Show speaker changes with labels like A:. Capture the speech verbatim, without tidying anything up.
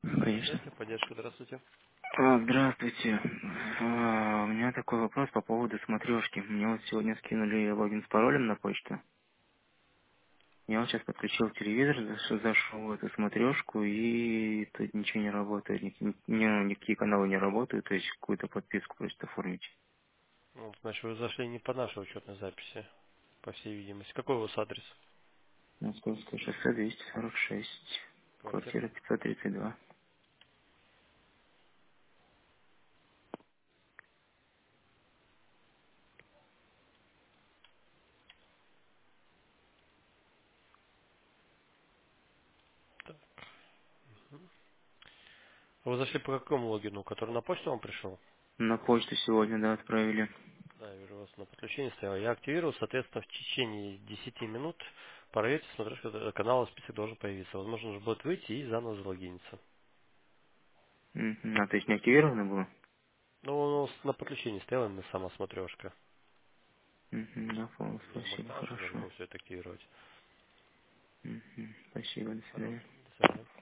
A: Конечно.
B: Связи, поддержка, здравствуйте.
A: А, здравствуйте. А, у меня такой вопрос по поводу смотрешки. Мне вот сегодня скинули логин с паролем на почту. Я вот сейчас подключил телевизор, заш- зашел в эту смотрешку, и тут ничего не работает, ни- ни- ни- никакие каналы не работают, то есть какую-то подписку просят оформить.
B: Ну, значит, вы зашли не по нашей учетной записи, по всей видимости. Какой у вас адрес?
A: Московское шоссе двести сорок шесть,
B: Квартира?
A: квартира пятьсот тридцать два.
B: Вы зашли по какому логину, который на почту вам пришел?
A: На почту сегодня, да, отправили.
B: Да, я вижу, у вас на подключении стояло. Я активировал, соответственно, в течение десяти минут проверьте, смотрю, что канал список должен появиться. Возможно, нужно будет выйти и заново залогиниться.
A: Мгм. А, то есть не активировано было?
B: Ну, у нас на подключении стояла именно сама смотрешка.
A: Мгм, да, понял,
B: Ведомок
A: спасибо,
B: наш должен
A: хорошо.
B: был все это активировать.
A: Мгм. Спасибо, до
B: Хорошо,
A: свидания.
B: до свидания.